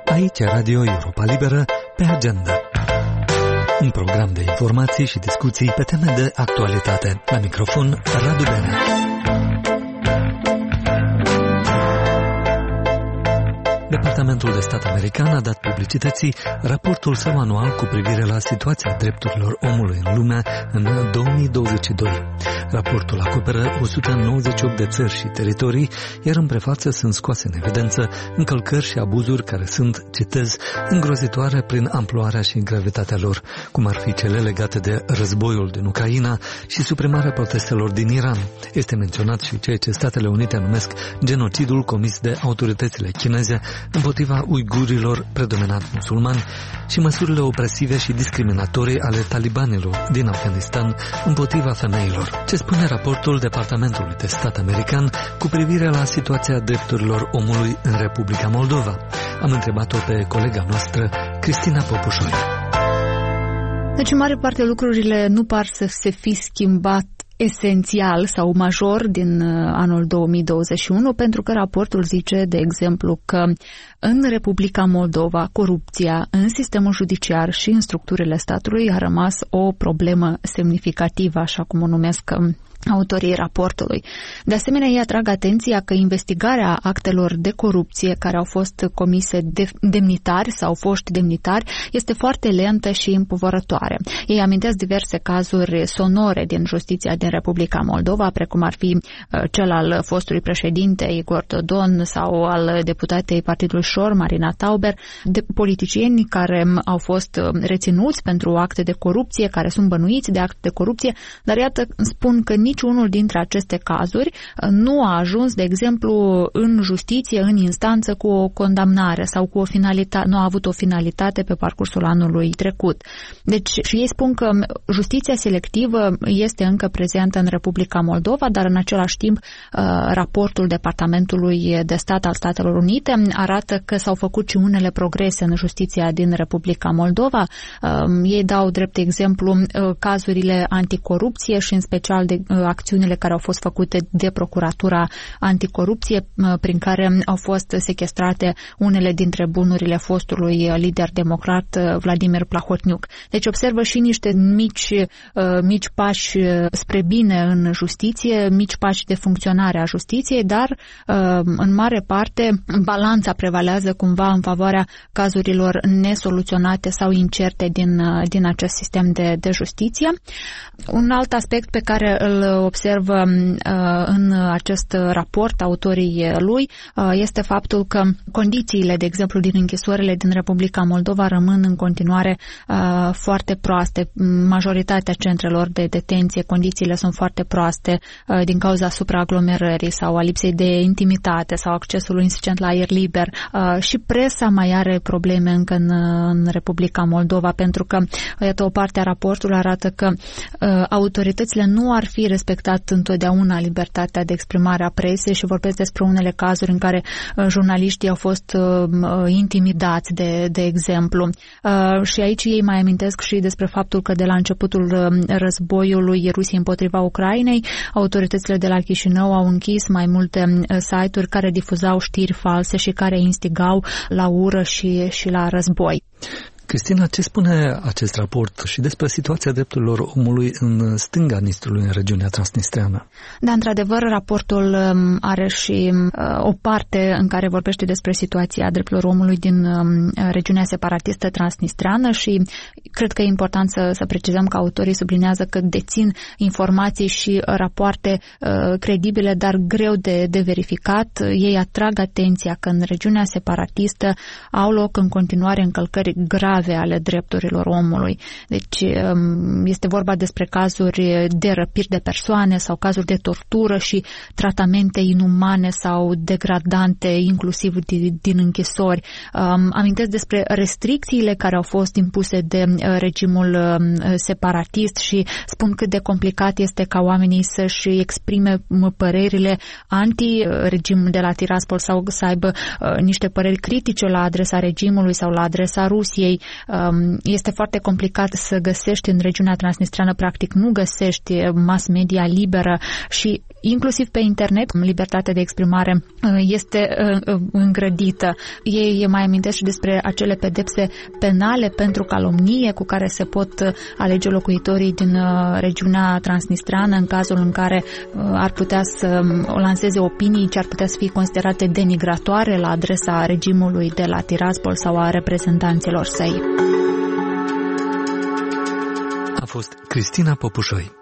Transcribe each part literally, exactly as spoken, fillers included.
Aici Radio Europa Liberă pe agenda. Un program de informații și discuții pe teme de actualitate. La microfon, Radu Benea. Departamentul de Stat american a dat publicității raportul său anual cu privire la situația drepturilor omului în lume în două mii douăzeci și doi. Raportul acoperă o sută nouăzeci și opt de țări și teritorii, iar în prefață sunt scoase în evidență încălcări și abuzuri care sunt, citez, îngrozitoare prin amploarea și gravitatea lor, cum ar fi cele legate de războiul din Ucraina și suprimarea protestelor din Iran. Este menționat și ceea ce Statele Unite numesc genocidul comis de autoritățile chineze împotriva uigurilor predominant musulmani și măsurile opresive și discriminatorii ale talibanilor din Afganistan împotriva femeilor. Ce spune raportul Departamentului de Stat american cu privire la situația drepturilor omului în Republica Moldova? Am întrebat-o pe colega noastră, Cristina Popușoi. Deci, în mare parte, lucrurile nu par să se fi schimbat esențial sau major din anul două mii douăzeci și unu, pentru că raportul zice, de exemplu, că în Republica Moldova corupția în sistemul judiciar și în structurile statului a rămas o problemă semnificativă, așa cum o numesc autorii raportului. De asemenea, ei atrag atenția că investigarea actelor de corupție care au fost comise de demnitari sau foști demnitari este foarte lentă și împovărătoare. Ei amintesc diverse cazuri sonore din justiția din Republica Moldova, precum ar fi cel al fostului președinte Igor Dodon sau al deputatei Partidului Șor, Marina Tauber, de politicieni care au fost reținuți pentru acte de corupție, care sunt bănuiți de acte de corupție, dar iată, spun că niciunul dintre aceste cazuri nu a ajuns, de exemplu, în justiție, în instanță, cu o condamnare sau cu o finalitate, nu a avut o finalitate pe parcursul anului trecut. Deci, și ei spun că justiția selectivă este încă prezentă în Republica Moldova, dar în același timp raportul Departamentului de Stat al Statelor Unite arată că s-au făcut și unele progrese în justiția din Republica Moldova. Ei dau drept exemplu cazurile anticorupție și în special de acțiunile care au fost făcute de Procuratura Anticorupție, prin care au fost sechestrate unele dintre bunurile fostului lider democrat Vladimir Plahotniuc. Deci observă și niște mici, mici pași spre bine în justiție, mici pași de funcționare a justiției, dar în mare parte balanța prevalează cumva în favoarea cazurilor nesoluționate sau incerte din, din acest sistem de, de justiție. Un alt aspect pe care îl observă în acest raport autorii lui este faptul că condițiile, de exemplu, din închisorile din Republica Moldova rămân în continuare foarte proaste. Majoritatea centrelor de detenție, condițiile sunt foarte proaste din cauza supraaglomerării sau a lipsei de intimitate sau accesului insuficient la aer liber. Și presa mai are probleme încă în, în Republica Moldova, pentru că, iată, o parte a raportului arată că autoritățile nu ar fi respectat întotdeauna libertatea de exprimare a presei și vorbesc despre unele cazuri în care uh, jurnaliștii au fost uh, intimidați, de, de exemplu. Uh, și aici ei mai amintesc și despre faptul că de la începutul uh, războiului Rusiei împotriva Ucrainei, autoritățile de la Chișinău au închis mai multe uh, site-uri care difuzau știri false și care instigau la ură și, și la război. Cristina, ce spune acest raport și despre situația drepturilor omului în stânga Nistrului, în regiunea transnistreană? Da, într-adevăr, raportul are și o parte în care vorbește despre situația drepturilor omului din regiunea separatistă transnistreană și cred că e important să, să precizăm că autorii sublinează că dețin informații și rapoarte credibile, dar greu de, de verificat. Ei atrag atenția că în regiunea separatistă au loc în continuare încălcări grave ale drepturilor omului. Deci este vorba despre cazuri de răpiri de persoane sau cazuri de tortură și tratamente inumane sau degradante, inclusiv din, din închisori. Amintesc despre restricțiile care au fost impuse de regimul separatist și spun cât de complicat este ca oamenii să-și exprime părerile anti-regimul de la Tiraspol sau să aibă niște păreri critice la adresa regimului sau la adresa Rusiei. Este foarte complicat să găsești în regiunea transnistreană, practic nu găsești mass media liberă și inclusiv pe internet libertatea de exprimare este îngrădită. Ei mai amintesc și despre acele pedepse penale pentru calomnie cu care se pot alege locuitorii din regiunea transnistreană în cazul în care ar putea să lanseze opinii ce ar putea să fie considerate denigratoare la adresa regimului de la Tiraspol sau a reprezentanților săi. A fost Cristina Popușoi.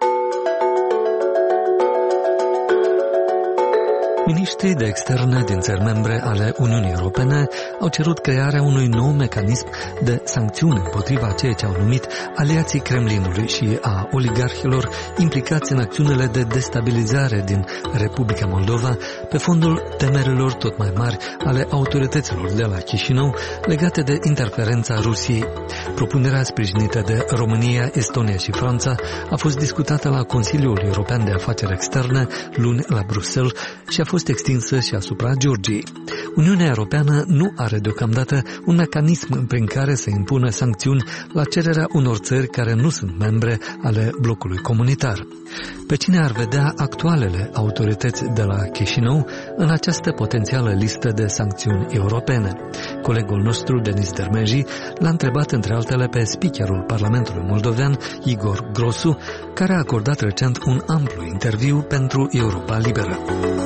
Miniștrii de externe din țări membre ale Uniunii Europene au cerut crearea unui nou mecanism de sancțiuni împotriva ceea ce au numit aliații Kremlinului și a oligarhilor implicați în acțiunile de destabilizare din Republica Moldova pe fondul temerilor tot mai mari ale autorităților de la Chișinău legate de interferența Rusiei. Propunerea sprijinită de România, Estonia și Franța a fost discutată la Consiliul European de Afaceri Externe luni la Bruxelles și a fost extinsă și asupra Georgiei. Uniunea Europeană nu are deocamdată un mecanism prin care să impună sancțiuni la cererea unor țări care nu sunt membre ale blocului comunitar. Pe cine ar vedea actualele autorități de la Chișinău în această potențială listă de sancțiuni europene? Colegul nostru, Denis Dermenji, l-a întrebat între altele pe speakerul Parlamentului Moldovean, Igor Grosu, care a acordat recent un amplu interviu pentru Europa Liberă.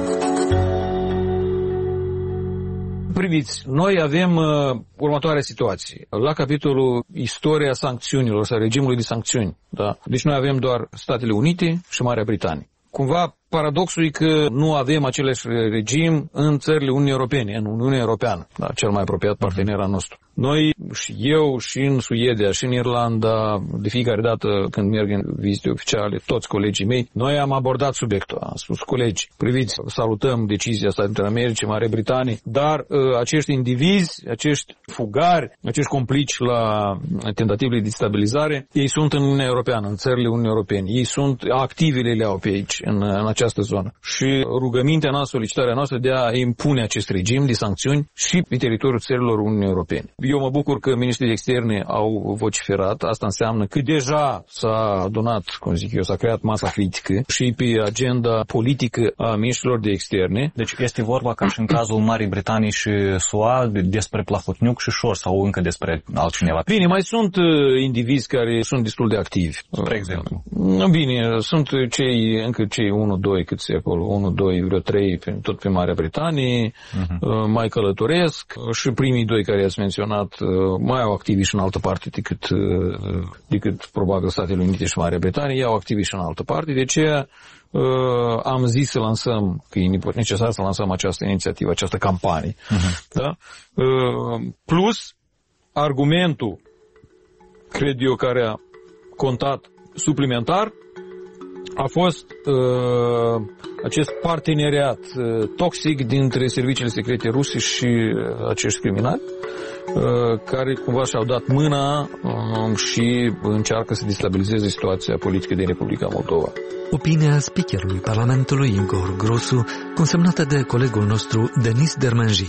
Priviți, noi avem uh, următoarea situație. La capitolul istoria sancțiunilor sau regimului de sancțiuni. Da? Deci noi avem doar Statele Unite și Marea Britanie. Cumva paradoxul e că nu avem același regim în țările Uniunii Europene, în Uniunea Europeană, da? Cel mai apropiat partener al nostru. Noi, și eu, și în Suedia, și în Irlanda, de fiecare dată când merg în vizite oficiale, toți colegii mei, noi am abordat subiectul. Am spus, colegi, priviți, salutăm decizia Statelor Americii, Marea Britanie, dar uh, acești indivizi, acești fugari, acești complici la tentativele de stabilizare, ei sunt în Uniunea Europeană, în țările Uniunii Europene. Ei sunt, activele le au pe aici, în, în această zonă. Și rugămintea noastră, solicitarea noastră de a impune acest regim de sancțiuni și pe teritoriul țărilor Uniunii Europene. Eu mă bucur că ministrii de externe au vociferat. Asta înseamnă că deja s-a adunat, cum zic eu, s-a creat masa critică și pe agenda politică a ministrilor de externe. Deci este vorba ca și în cazul Marii Britanii și S U A despre Plahotniuc și Șor sau încă despre altcineva? Bine, mai sunt indivizi care sunt destul de activi. Spre exemplu? Bine, sunt cei, încă cei unu doi, cât se acolo, unu doi, vreo trei, tot pe Marea Britanie, uh-huh. mai călătoresc și primii doi care ați menționat mai au activi și în altă parte decât, decât probabil Statele Unite și Marea Britanie, ei au activi și în altă parte, de aceea am zis să lansăm, că e necesar să lansăm această inițiativă, această campanie. Uh-huh. Da? Plus, argumentul, cred eu, care a contat suplimentar, a fost uh, acest parteneriat uh, toxic dintre serviciile secrete ruse și uh, acești criminali, uh, care cumva și-au dat mâna uh, și încearcă să destabilizeze situația politică din Republica Moldova. Opinia speakerului Parlamentului Igor Grosu, consemnată de colegul nostru Denis Dermenji.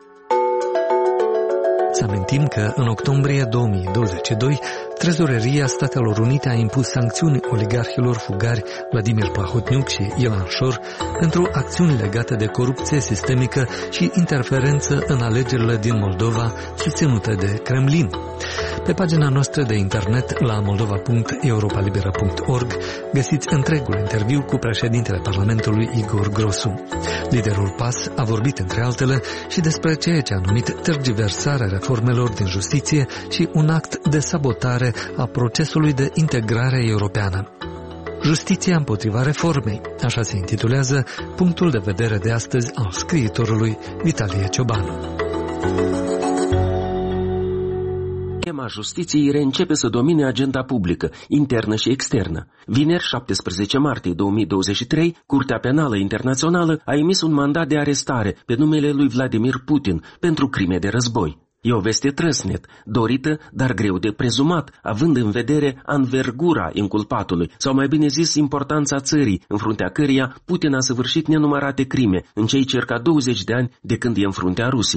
Să amintim că în octombrie două mii douăzeci și doi, Trezoreria Statelor Unite a impus sancțiuni oligarhilor fugari Vladimir Plahotniuc și Ilan Șor pentru acțiuni legate de corupție sistemică și interferență în alegerile din Moldova susținute de Kremlin. Pe pagina noastră de internet la moldova punct europa libera punct org găsiți întregul interviu cu președintele Parlamentului Igor Grosu. Liderul P A S a vorbit între altele și despre ceea ce a numit tergiversarea reformelor din justiție și un act de sabotare a procesului de integrare europeană. Justiția împotriva reformei, așa se intitulează punctul de vedere de astăzi al scriitorului Vitalie Ciobanu. Tema justiției reîncepe să domine agenda publică, internă și externă. Vineri, șaptesprezece martie două mii douăzeci și trei, Curtea Penală Internațională a emis un mandat de arestare pe numele lui Vladimir Putin pentru crime de război. E o veste trăsnet, dorită, dar greu de prezumat, având în vedere anvergura inculpatului, sau mai bine zis importanța țării, în fruntea căreia Putin a săvârșit nenumărate crime în cei circa douăzeci de ani de când e în fruntea Rusiei.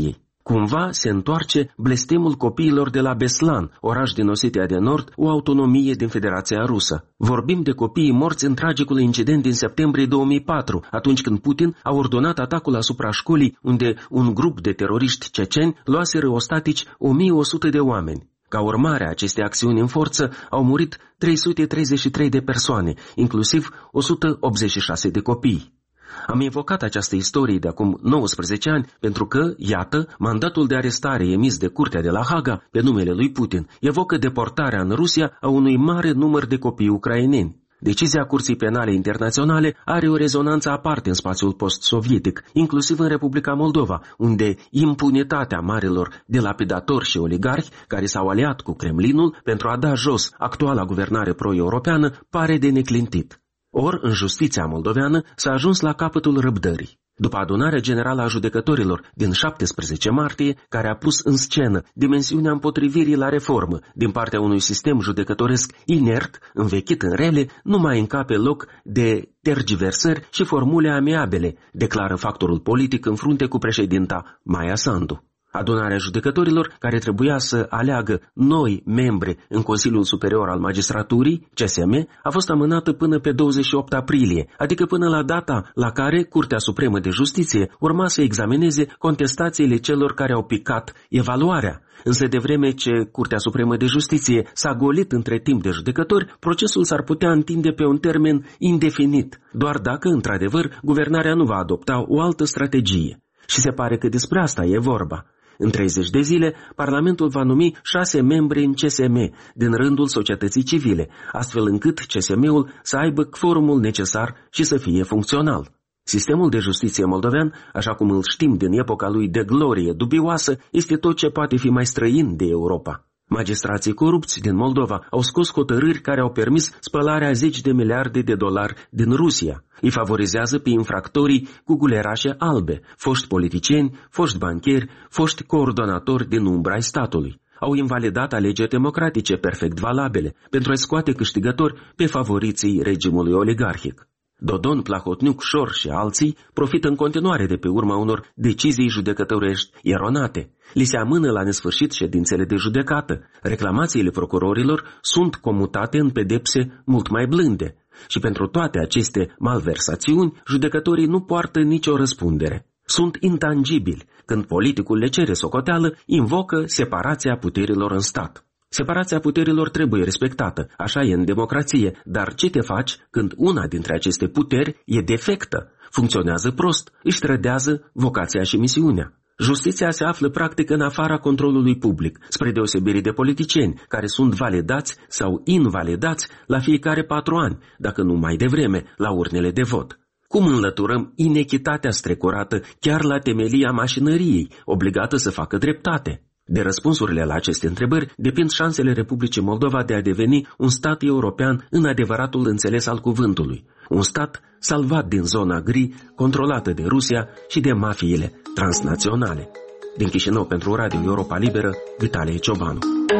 Cumva se întoarce blestemul copiilor de la Beslan, oraș din Osetia de Nord, o autonomie din Federația Rusă. Vorbim de copiii morți în tragicul incident din septembrie două mii patru, atunci când Putin a ordonat atacul asupra școlii unde un grup de teroriști ceceni luaseră ostatici o mie o sută de oameni. Ca urmare a acestei acțiuni în forță au murit trei sute treizeci și trei de persoane, inclusiv o sută optzeci și șase de copii. Am invocat această istorie de acum nouăsprezece ani pentru că, iată, mandatul de arestare emis de Curtea de la Haga pe numele lui Putin evocă deportarea în Rusia a unui mare număr de copii ucraineni. Decizia Curții Penale Internaționale are o rezonanță aparte în spațiul post-sovietic, inclusiv în Republica Moldova, unde impunitatea marilor dilapidatori și oligarhi care s-au aliat cu Kremlinul pentru a da jos actuala guvernare pro-europeană pare de neclintit. Ori, în justiția moldoveană s-a ajuns la capătul răbdării. După adunarea generală a judecătorilor din șaptesprezece martie, care a pus în scenă dimensiunea împotrivirii la reformă din partea unui sistem judecătoresc inert, învechit în rele, nu mai încape loc de tergiversări și formule amiabile, declară factorul politic în frunte cu președinta Maia Sandu. Adunarea judecătorilor, care trebuia să aleagă noi membri în Consiliul Superior al Magistraturii, C S M, a fost amânată până pe douăzeci și opt aprilie, adică până la data la care Curtea Supremă de Justiție urma să examineze contestațiile celor care au picat evaluarea. Însă de vreme ce Curtea Supremă de Justiție s-a golit între timp de judecători, procesul s-ar putea întinde pe un termen indefinit, doar dacă, într-adevăr, guvernarea nu va adopta o altă strategie. Și se pare că despre asta e vorba. În treizeci de zile, Parlamentul va numi șase membri în C S M, din rândul societății civile, astfel încât C S M-ul să aibă quorumul necesar și să fie funcțional. Sistemul de justiție moldovean, așa cum îl știm din epoca lui de glorie dubioasă, este tot ce poate fi mai străin de Europa. Magistrații corupți din Moldova au scos hotărâri care au permis spălarea zeci de miliarde de dolari din Rusia. Îi favorizează pe infractorii cu gulerașe albe, foști politicieni, foști bancheri, foști coordonatori din umbra ai statului. Au invalidat alegeri democratice perfect valabile pentru a scoate câștigători pe favoriții regimului oligarhic. Dodon, Plahotniuc, Șor și alții profită în continuare de pe urma unor decizii judecătorești eronate. Li se amână la nesfârșit ședințele de judecată. Reclamațiile procurorilor sunt comutate în pedepse mult mai blânde. Și pentru toate aceste malversațiuni, judecătorii nu poartă nicio răspundere. Sunt intangibili. Când politicul le cere socoteală, invocă separația puterilor în stat. Separația puterilor trebuie respectată, așa e în democrație, dar ce te faci când una dintre aceste puteri e defectă, funcționează prost, își trădează vocația și misiunea? Justiția se află practic în afara controlului public, spre deosebire de politicieni, care sunt validați sau invalidați la fiecare patru ani, dacă nu mai devreme, la urnele de vot. Cum înlăturăm inechitatea strecurată chiar la temelia mașinăriei, obligată să facă dreptate? De răspunsurile la aceste întrebări depind șansele Republicii Moldova de a deveni un stat european în adevăratul înțeles al cuvântului, un stat salvat din zona gri, controlată de Rusia și de mafiile transnaționale. Din Chișinău pentru Radio Europa Liberă, Vitalie Ciobanu.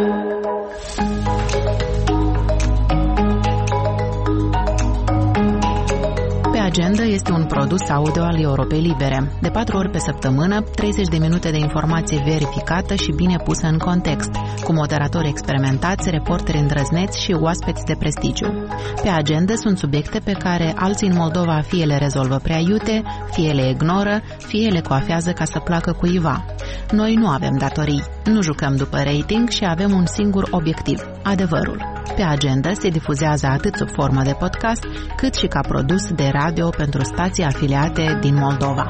Agenda este un produs audio al Europei Libere. De patru ori pe săptămână, treizeci de minute de informație verificată și bine pusă în context, cu moderatori experimentați, reporteri îndrăzneți și oaspeți de prestigiu. Pe agenda sunt subiecte pe care alții în Moldova fie le rezolvă prea iute, fie le ignoră, fie le coafează ca să placă cuiva. Noi nu avem datorii, nu jucăm după rating și avem un singur obiectiv, adevărul. Pe agenda se difuzează atât sub formă de podcast, cât și ca produs de radio pentru stații afiliate din Moldova.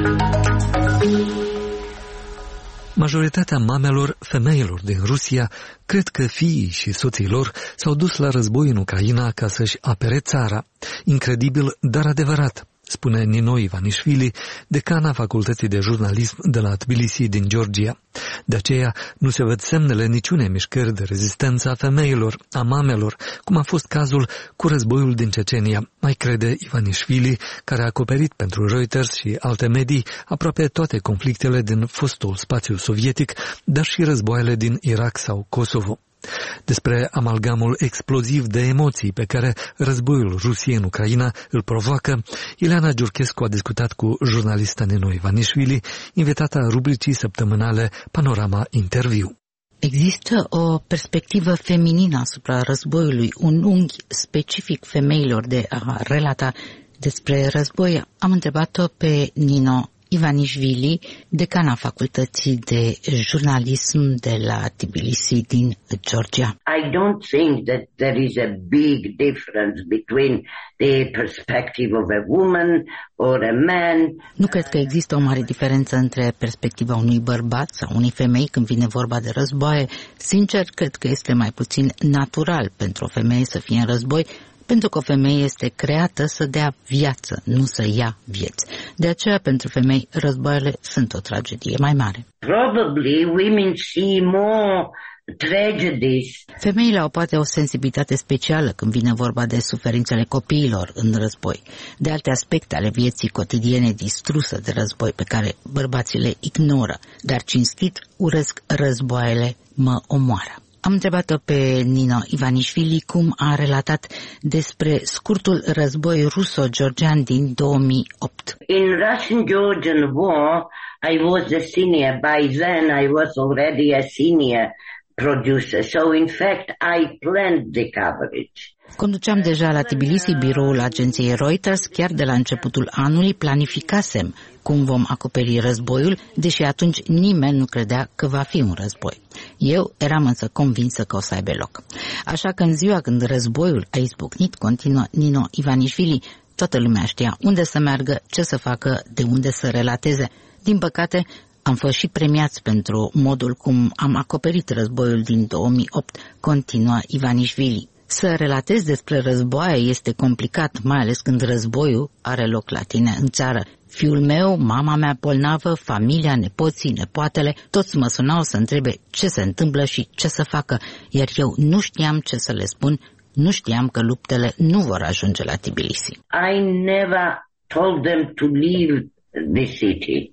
Majoritatea mamelor, femeilor din Rusia, cred că fiii și soții lor s-au dus la război în Ucraina ca să-și apere țara. Incredibil, dar adevărat, spune Nino Ivanișvili, decana Facultății de Jurnalism de la Tbilisi din Georgia. De aceea nu se văd semnele niciunei mișcări de rezistență a femeilor, a mamelor, cum a fost cazul cu războiul din Cecenia, mai crede Ivanișvili, care a acoperit pentru Reuters și alte medii aproape toate conflictele din fostul spațiu sovietic, dar și războaiele din Irak sau Kosovo. Despre amalgamul exploziv de emoții pe care războiul Rusiei în Ucraina îl provoacă, Ileana Giurchescu a discutat cu jurnalista Nino Ivanișvili, invitata rubricii săptămânale Panorama Interviu. Există o perspectivă feminină asupra războiului, un unghi specific femeilor de a relata despre război. Am întrebat-o pe Nino Ivanișvili, decana Facultății de Jurnalism de la Tbilisi din Georgia. I don't think that there is a big difference between the perspective of a woman or a man. Nu cred că există o mare diferență între perspectiva unui bărbat sau unei femei când vine vorba de războaie. Sincer, cred că este mai puțin natural pentru o femeie să fie în război, pentru că o femeie este creată să dea viață, nu să ia vieți. De aceea, pentru femei, războaiele sunt o tragedie mai mare. Probably women see more tragedies. Femeile au poate o sensibilitate specială când vine vorba de suferințele copiilor în război, de alte aspecte ale vieții cotidiene distruse de război pe care bărbații le ignoră, dar cinstit urăsc războaiele, mă omoară. Am întrebat-o pe Nino Ivanișvili cum a relatat despre scurtul război ruso-georgian din două mii opt. In Russian-Georgian War, I was a senior. By then, I was already a senior producer. So, in fact, I planned the coverage. Conduceam deja la Tbilisi biroul agenției Reuters, chiar de la începutul anului planificasem cum vom acoperi războiul, deși atunci nimeni nu credea că va fi un război. Eu eram însă convinsă că o să aibă loc. Așa că în ziua când războiul a izbucnit, continuă Nino Ivanișvili, toată lumea știa unde să meargă, ce să facă, de unde să relateze. Din păcate, am fost și premiați pentru modul cum am acoperit războiul din două mii opt, continuă Ivanișvili. Să relatezi despre războaie este complicat, mai ales când războiul are loc la tine în țară. Fiul meu, mama mea bolnavă, familia, nepoții, nepoatele, toți mă sunau să întrebe ce se întâmplă și ce să facă, iar eu nu știam ce să le spun, nu știam că luptele nu vor ajunge la Tbilisi. I never told them to leave the city.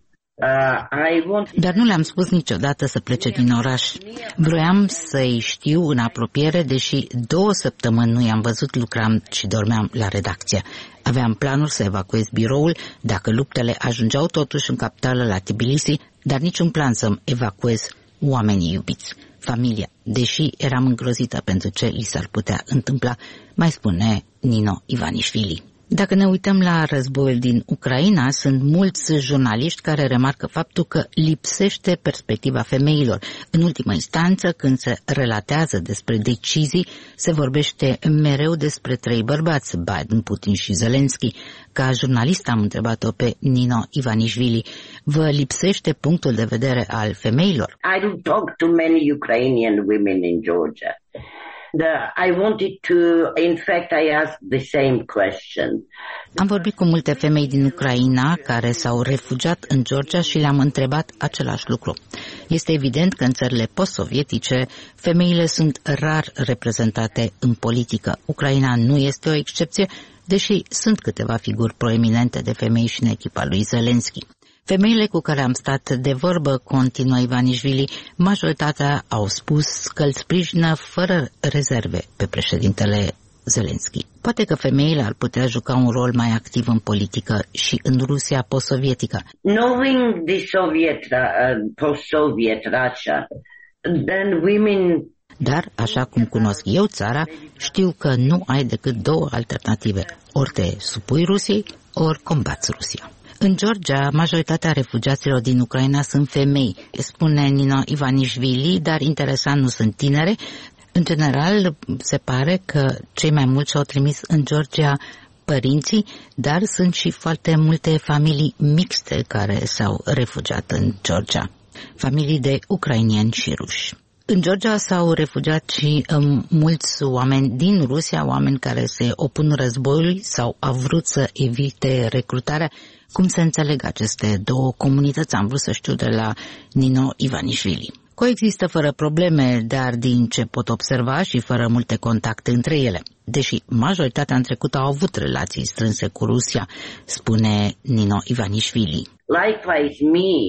Uh, I want... Dar nu le-am spus niciodată să plece din oraș. Vroiam să-i știu în apropiere, deși două săptămâni nu i-am văzut, lucram și dormeam la redacție. Aveam planuri să evacuez biroul dacă luptele ajungeau totuși în capitală la Tbilisi, dar niciun plan să-mi evacuez oamenii iubiți, familia, deși eram îngrozită pentru ce li s-ar putea întâmpla, mai spune Nino Ivanișvili. Dacă ne uităm la războiul din Ucraina, sunt mulți jurnaliști care remarcă faptul că lipsește perspectiva femeilor. În ultimă instanță, când se relatează despre decizii, se vorbește mereu despre trei bărbați, Biden, Putin și Zelensky. Ca jurnalist am întrebat-o pe Nino Ivanișvili, vă lipsește punctul de vedere al femeilor? I don't talk to many Ukrainian women in Georgia. The, I wanted to, in fact, I asked the same question. Am vorbit cu multe femei din Ucraina care s-au refugiat în Georgia și le-am întrebat același lucru. Este evident că în țările post-sovietice femeile sunt rar reprezentate în politică. Ucraina nu este o excepție, deși sunt câteva figuri proeminente de femei și în echipa lui Zelensky. Femeile cu care am stat de vorbă, continuă Ivanișvili, majoritatea au spus că îl sprijină fără rezerve pe președintele Zelensky. Poate că femeile ar putea juca un rol mai activ în politică și în Rusia post-sovietică. Knowing the Soviet, uh, post-Soviet Russia, then women... Dar, așa cum cunosc eu țara, știu că nu ai decât două alternative. Ori te supui Rusiei, ori combați Rusia. În Georgia, majoritatea refugiaților din Ucraina sunt femei, spune Nino Ivanișvili, dar interesant nu sunt tinere. În general, se pare că cei mai mulți și-au trimis în Georgia părinții, dar sunt și foarte multe familii mixte care s-au refugiat în Georgia, familii de ucrainieni și ruși. În Georgia s-au refugiat și um, mulți oameni din Rusia, oameni care se opun războiului sau au vrut să evite recrutarea. Cum se înțeleg aceste două comunități? Am vrut să știu de la Nino Ivanișvili. Coexistă fără probleme, dar din ce pot observa și fără multe contacte între ele, deși majoritatea în trecut au avut relații strânse cu Rusia, spune Nino Ivanișvili. Likewise me,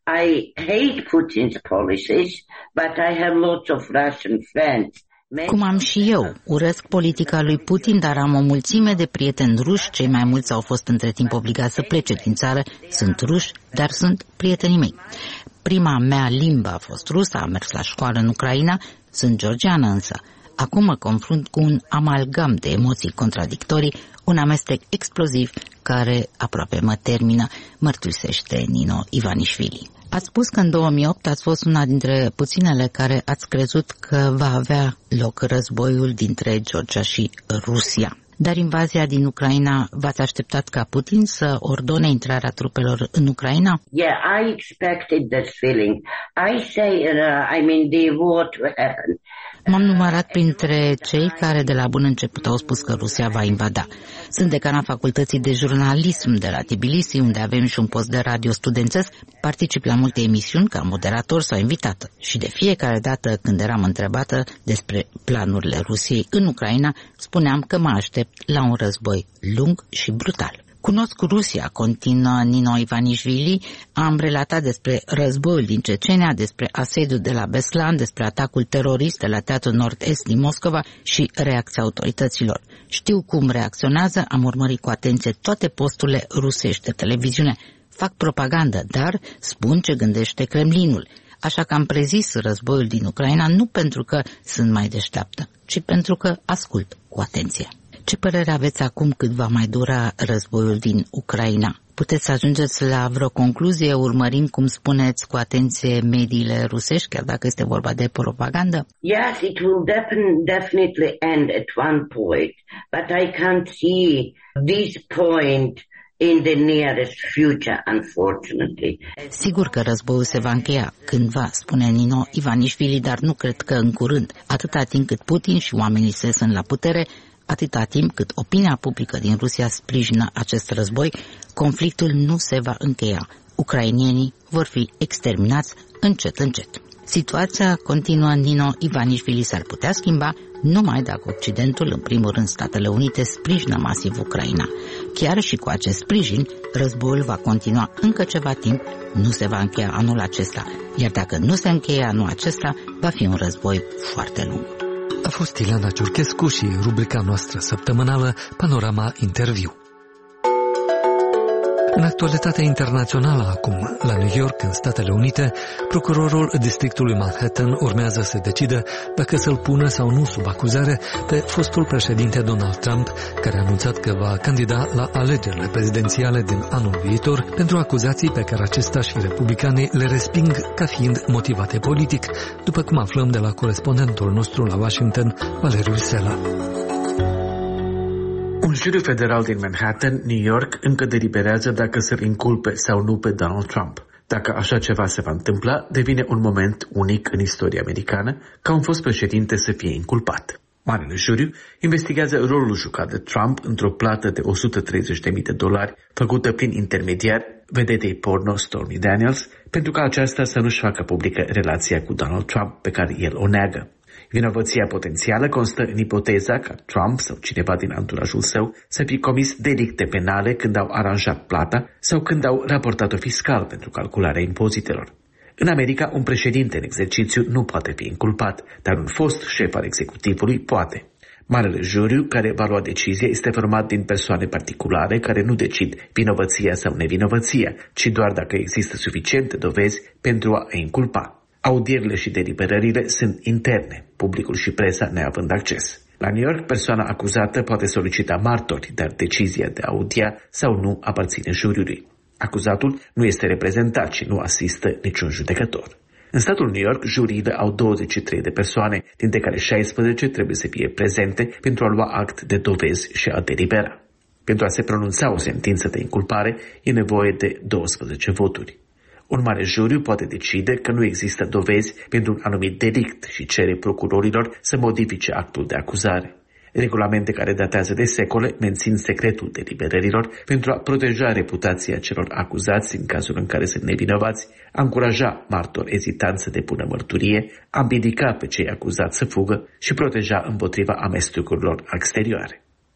I hate Putin's policies, but I have lots of Russian friends. Cum am și eu, urăsc politica lui Putin, dar am o mulțime de prieteni ruși, cei mai mulți au fost între timp obligați să plece din țară, sunt ruși, dar sunt prietenii mei. Prima mea limbă a fost rusă, am mers la școală în Ucraina, sunt georgiană însă. Acum mă confrunt cu un amalgam de emoții contradictorii, un amestec exploziv care aproape mă termină, mărturisește Nino Ivanișvili. Ați spus că în două mii opt ați fost una dintre puținele care ați crezut că va avea loc războiul dintre Georgia și Rusia. Dar invazia din Ucraina, v-ați așteptat ca Putin să ordone intrarea trupelor în Ucraina? Yeah, I expected this feeling. I say, uh, I mean, the war to happen. M-am numărat printre cei care de la bun început au spus că Rusia va invada. Sunt decana facultății de jurnalism de la Tbilisi, unde avem și un post de radio studențesc. Particip la multe emisiuni ca moderator sau invitată. Și de fiecare dată când eram întrebată despre planurile Rusiei în Ucraina, spuneam că mă aștept la un război lung și brutal. Cunosc Rusia, continuă Nino Ivanișvili, am relatat despre războiul din Cecenia, despre asediul de la Beslan, despre atacul terorist de la Teatrul Nord-Est din Moscova și reacția autorităților. Știu cum reacționează, am urmărit cu atenție toate posturile rusești de televiziune. Fac propagandă, dar spun ce gândește Kremlinul. Așa că am prezis războiul din Ucraina nu pentru că sunt mai deșteaptă, ci pentru că ascult cu atenție. Ce părere aveți acum cât va mai dura războiul din Ucraina? Puteți să ajungeți la vreo concluzie urmărind, cum spuneți, cu atenție mediile rusești, chiar dacă este vorba de propagandă? Yes, it will definitely end at one point, but I can't see this point in the nearest future, unfortunately. Sigur că războiul se va încheia cândva, spune Nino Ivanișvili, dar nu cred că în curând. Atâta timp cât Putin și oamenii săi sunt la putere, atâta timp cât opinia publică din Rusia sprijină acest război, conflictul nu se va încheia. Ucrainienii vor fi exterminați încet, încet. Situația, continuă Nino Ivanișvili, s-ar putea schimba numai dacă Occidentul, în primul rând Statele Unite, sprijină masiv Ucraina. Chiar și cu acest sprijin, războiul va continua încă ceva timp, nu se va încheia anul acesta. Iar dacă nu se încheie anul acesta, va fi un război foarte lung. A fost Ileana Ciurchescu și rubrica noastră săptămânală Panorama Interviu. În actualitatea internațională acum, la New York, în Statele Unite, procurorul districtului Manhattan urmează să decidă dacă să-l pună sau nu sub acuzare pe fostul președinte Donald Trump, care a anunțat că va candida la alegerile prezidențiale din anul viitor pentru acuzații pe care acesta și republicanii le resping ca fiind motivate politic, după cum aflăm de la corespondentul nostru la Washington, Valeriu Sela. Un juriu federal din Manhattan, New York, încă deliberează dacă să-l inculpe sau nu pe Donald Trump. Dacă așa ceva se va întâmpla, devine un moment unic în istoria americană ca un fost președinte să fie inculpat. Marele juriu investigează rolul jucat de Trump într-o plată de o sută treizeci de mii de dolari făcută prin intermediar vedetei porno Stormy Daniels, pentru ca aceasta să nu-și facă publică relația cu Donald Trump pe care el o neagă. Vinovăția potențială constă în ipoteza ca Trump sau cineva din anturajul său să fi comis delicte penale când au aranjat plata sau când au raportat-o fiscal pentru calcularea impozitelor. În America, un președinte în exercițiu nu poate fi inculpat, dar un fost șef al executivului poate. Marele juriu care va lua decizia este format din persoane particulare care nu decid vinovăția sau nevinovăția, ci doar dacă există suficiente dovezi pentru a inculpa. Audierile și deliberările sunt interne, publicul și presa neavând acces. La New York, persoana acuzată poate solicita martori, dar decizia de a audia sau nu aparține juriului. Acuzatul nu este reprezentat și nu asistă niciun judecător. În statul New York, juriile au douăzeci și trei de persoane, dintre care șaisprezece trebuie să fie prezente pentru a lua act de dovezi și a delibera. Pentru a se pronunța o sentință de inculpare, e nevoie de douăsprezece voturi. Un mare juriu poate decide că nu există dovezi pentru un anumit delict și cere procurorilor să modifice actul de acuzare. Regulamente care datează de secole mențin secretul deliberărilor pentru a proteja reputația celor acuzați în cazul în care sunt nevinovați, a încuraja martori ezitanți să depună mărturie, a împiedica pe cei acuzați să fugă și proteja împotriva amestecurilor exterioare.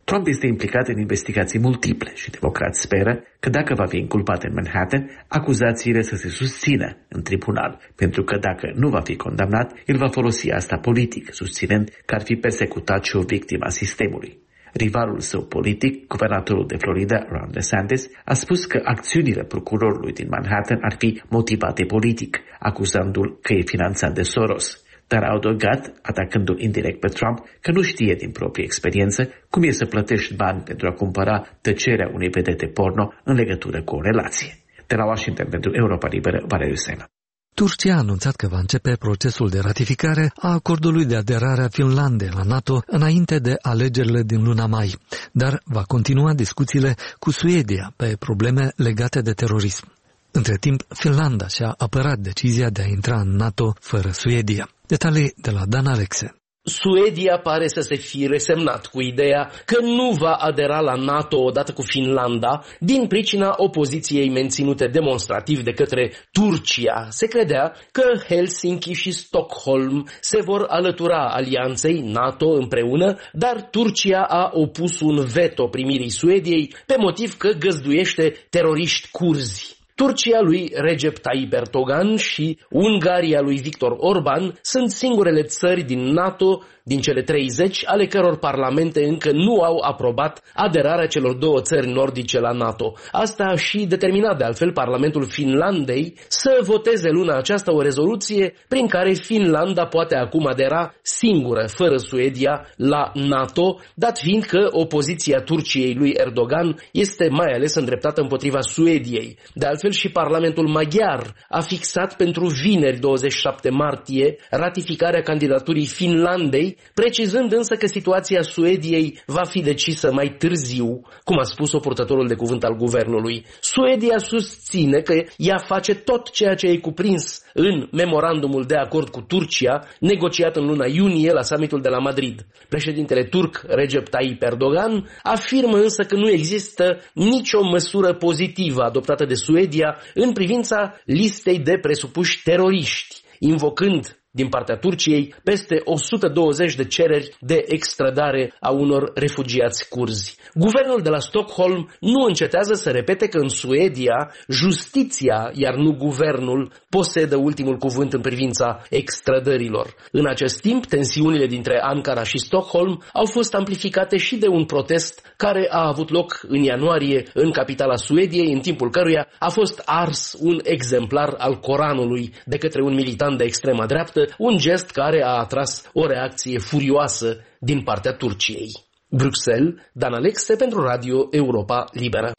Trump este implicat în investigații multiple și democrați speră că dacă va fi inculpat în Manhattan, acuzațiile să se susțină în tribunal, pentru că dacă nu va fi condamnat, el va folosi asta politic, susținând că ar fi persecutat și o victimă a sistemului. Rivalul său politic, guvernatorul de Florida, Ron DeSantis, a spus că acțiunile procurorului din Manhattan ar fi motivate politic, acuzându-l că e finanțat de Soros. Dar a adăugat, atacându-l indirect pe Trump, că nu știe din proprie experiență cum e să plătești bani pentru a cumpăra tăcerea unei vedete porno în legătură cu o relație. De la Washington pentru Europa Liberă, Valeriu Sena. Turcia a anunțat că va începe procesul de ratificare a acordului de aderare a Finlandei la NATO înainte de alegerile din luna mai, dar va continua discuțiile cu Suedia pe probleme legate de terorism. Între timp, Finlanda și-a apărat decizia de a intra în NATO fără Suedia. Detalii de la Dan Alexe. Suedia pare să se fi resemnat cu ideea că nu va adera la NATO odată cu Finlanda din pricina opoziției menținute demonstrativ de către Turcia. Se credea că Helsinki și Stockholm se vor alătura alianței NATO împreună, dar Turcia a opus un veto primirii Suediei pe motiv că găzduiește teroriști curzi. Turcia lui Recep Tayyip Erdogan și Ungaria lui Viktor Orban sunt singurele țări din NATO, din cele treizeci, ale căror parlamente încă nu au aprobat aderarea celor două țări nordice la NATO. Asta a și determinat de altfel Parlamentul Finlandei să voteze luna aceasta o rezoluție prin care Finlanda poate acum adera singură, fără Suedia, la NATO, dat fiind că opoziția Turciei lui Erdogan este mai ales îndreptată împotriva Suediei. De altfel și Parlamentul maghiar a fixat pentru vineri douăzeci și șapte martie ratificarea candidaturii Finlandei, precizând însă că situația Suediei va fi decisă mai târziu, cum a spus-o purtătorul de cuvânt al guvernului. Suedia susține că ea face tot ceea ce e cuprins în memorandumul de acord cu Turcia, negociat în luna iunie la summitul de la Madrid. Președintele turc Recep Tayyip Erdogan afirmă însă că nu există nicio măsură pozitivă adoptată de Suedia în privința listei de presupuși teroriști, invocând din partea Turciei peste o sută douăzeci de cereri de extradare a unor refugiați curzi. Guvernul de la Stockholm nu încetează să repete că în Suedia justiția, iar nu guvernul, posedă ultimul cuvânt în privința extradărilor. În acest timp, tensiunile dintre Ankara și Stockholm au fost amplificate și de un protest care a avut loc în ianuarie în capitala Suediei, în timpul căruia a fost ars un exemplar al Coranului de către un militant de extremă dreaptă, un gest care a atras o reacție furioasă din partea Turciei. Bruxelles, Dan Alexe pentru Radio Europa Liberă.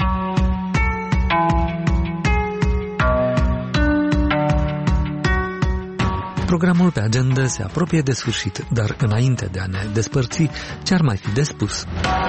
Programul pe agenda se apropie de sfârșit, dar înainte de a ne despărți, ce ar mai fi de spus?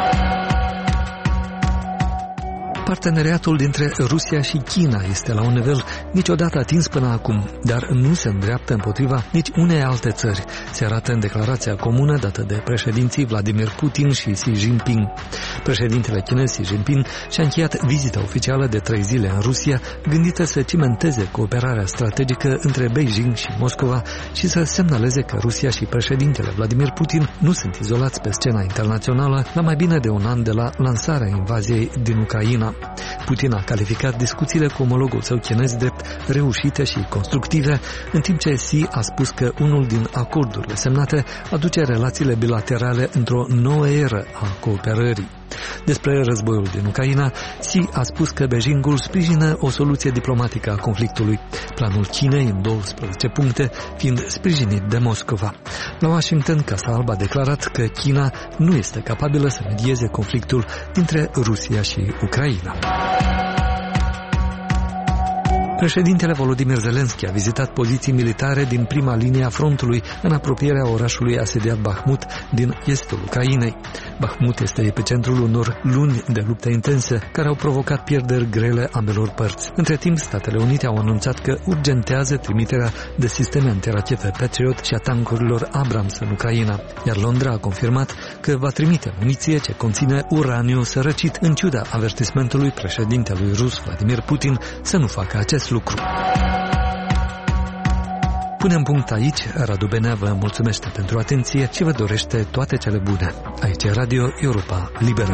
Parteneriatul dintre Rusia și China este la un nivel niciodată atins până acum, dar nu se îndreaptă împotriva nici unei alte țări. Se arată în declarația comună dată de președinții Vladimir Putin și Xi Jinping. Președintele chinez Xi Jinping și-a încheiat vizita oficială de trei zile în Rusia, gândită să cimenteze cooperarea strategică între Beijing și Moscova și să semnaleze că Rusia și președintele Vladimir Putin nu sunt izolați pe scena internațională la mai bine de un an de la lansarea invaziei din Ucraina. Putin a calificat discuțiile cu omologul său chinez drept reușite și constructive, în timp ce Xi a spus că unul din acordurile semnate aduce relațiile bilaterale într-o nouă eră a cooperării. Despre războiul din Ucraina, Xi a spus că Beijingul sprijină o soluție diplomatică a conflictului, planul Chinei în douăsprezece puncte fiind sprijinit de Moscova. La Washington, Casa Albă a declarat că China nu este capabilă să medieze conflictul dintre Rusia și Ucraina. Președintele Volodymyr Zelensky a vizitat poziții militare din prima linie a frontului în apropierea orașului asediat Bahmut din estul Ucrainei. Bahmut este epicentrul unor luni de lupte intense care au provocat pierderi grele ambelor părți. Între timp, Statele Unite au anunțat că urgentează trimiterea de sisteme antirachete Patriot și a tankurilor Abrams în Ucraina, iar Londra a confirmat că va trimite muniție ce conține uraniu sărăcit, în ciuda avertismentului președintelui rus Vladimir Putin să nu facă acest lucru. Punem punct aici. Radu Benea vă mulțumește pentru atenție și vă dorește toate cele bune. Aici e Radio Europa Liberă.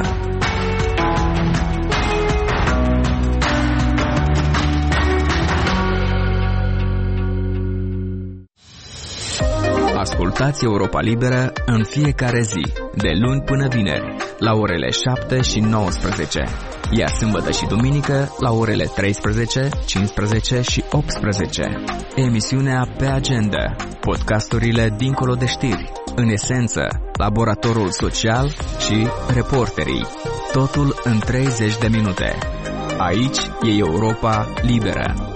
Ascultați Europa Liberă în fiecare zi, de luni până vineri, la orele șapte și nouăsprezece, iar sâmbătă și duminică la orele treisprezece, cincisprezece și optsprezece. Emisiunea Pe Agenda, podcasturile dincolo de știri, în esență, laboratorul social și reporterii. Totul în treizeci de minute. Aici e Europa Liberă.